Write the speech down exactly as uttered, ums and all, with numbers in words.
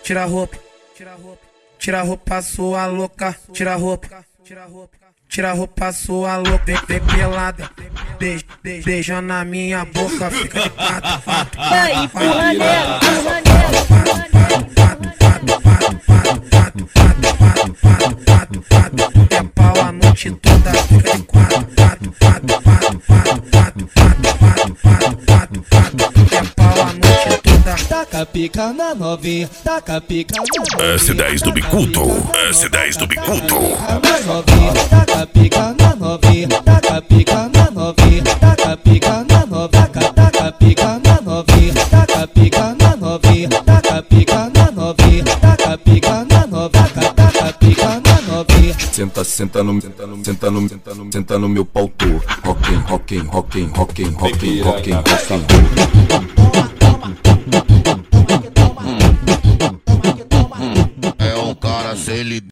tira a roupa, tira a roupa, tira a roupa sua louca, tira a roupa, tira a roupa, tira a roupa sua louca, vem, vem pelada, beija, beija, beija na minha boca, fica de quatro, quatro, Vai, empurra nela, empurra nela. É pau a noite toda, fica de quatro, quatro, quatro, quatro, quatro, quatro, quatro, quatro, quatro, quatro. É pau a noite toda. Taca pica na novinha, taca pica na novinha. S dez do bicudo, S dez do bicudo. Na novinha, taca pica na novinha, taca pica na novinha, taca pica na novinha, taca pica na novinha, taca pica na novinha, taca pica na novinha, taca pica na novinha, taca pica na novinha. Senta, senta no, senta no, senta no, senta no, senta no meu pau tô. Rockin, rockin, rockin, rockin, rockin, rockin, rockin. É um cara sem